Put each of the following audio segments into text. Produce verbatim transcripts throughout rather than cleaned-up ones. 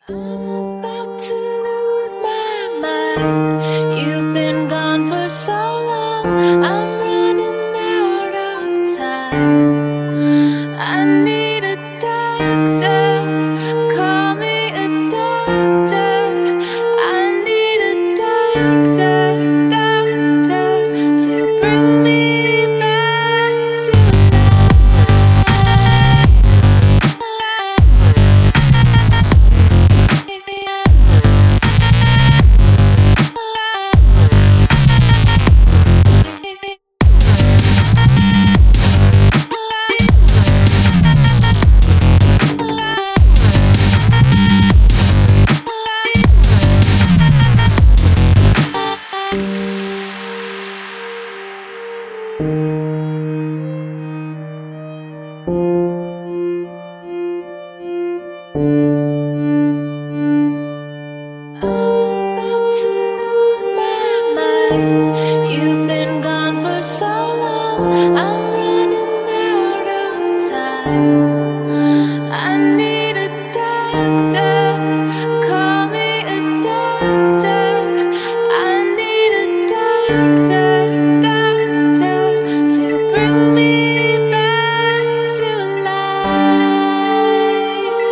I'm about to lose my mind. You've been gone for so long. I'm running out of time. I need a doctor. Call me a doctor. I need a doctor, doctor, to bring me back to You've been gone for so long. I'm running out of time. I need a doctor. Call me a doctor. I need a doctor, doctor, to bring me back to life.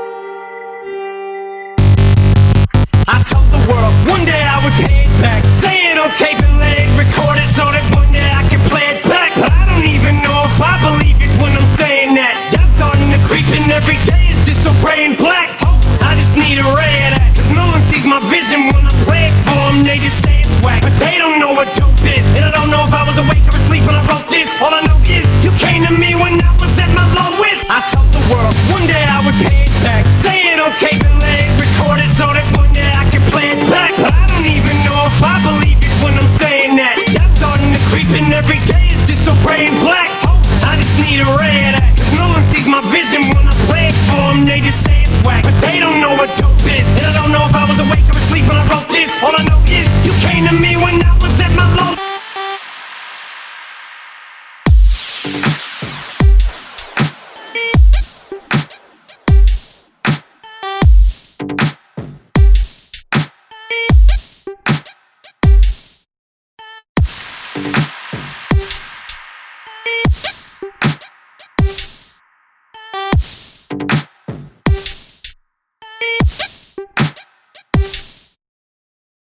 I told the world one day I would pay it back. Say it on tape and let it record it so that one day I can play it back. But I don't even know if I believe it when I'm saying that. I'm starting to creep in every day. Is this so gray and black? Hope I just need a ray of that. Cause no one sees my vision when I play it for them. They just say it's whack, but they don't know what dope is. And I don't know if I was awake or asleep when I wrote this. All I know is you came to me when I was at my lowest. I told the world one day I would pay it back. Say it on tape and let it record it so that one day I can play it back. But I don't even know if I believe it when I'm saying that. I'm starting to creep in every day. Is this so gray and black? Hope I just need a ray of that. Cause no one sees my vision when I play it for them. They just say it's whack, but they don't know what dope is. And I don't know if I was awake or asleep when I wrote this. All I know is you came to me when I was at my low. You